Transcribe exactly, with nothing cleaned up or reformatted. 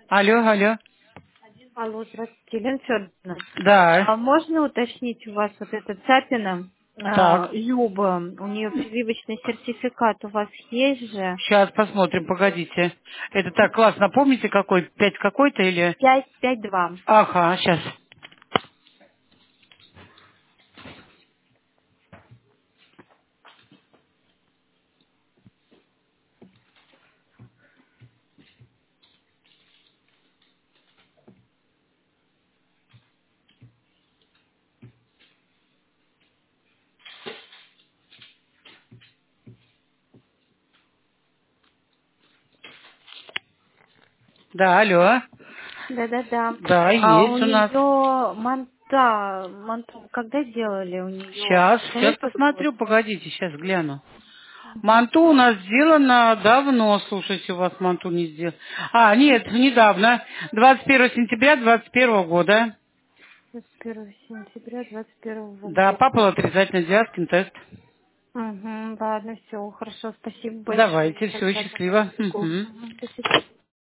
Алло, алло. Алло, здравствуйте, Елена Федоровна. Да. А можно уточнить у вас вот эта Цапина, а, Так. Люба, у нее прививочный сертификат у вас есть же? Сейчас посмотрим, погодите. Это так, класс, напомните какой? Пять какой-то или... пять пять два. Ага, сейчас. Да, алло. Да-да-да. Да, А у есть у нас. нее манта, манту когда делали? У нее Сейчас, на сейчас этот год? посмотрю, погодите, сейчас гляну. Манту у нас сделано давно, слушайте, у вас манту не сделано. А, нет, недавно. двадцать первого сентября двадцать первого года. двадцать первого сентября двадцать первого Да, папа года. отрицательный диаскин тест. Угу, ладно, все, хорошо, спасибо большое. Давайте, Я все, тогда счастливо. побегу. Мгм. Мгм, до свидания.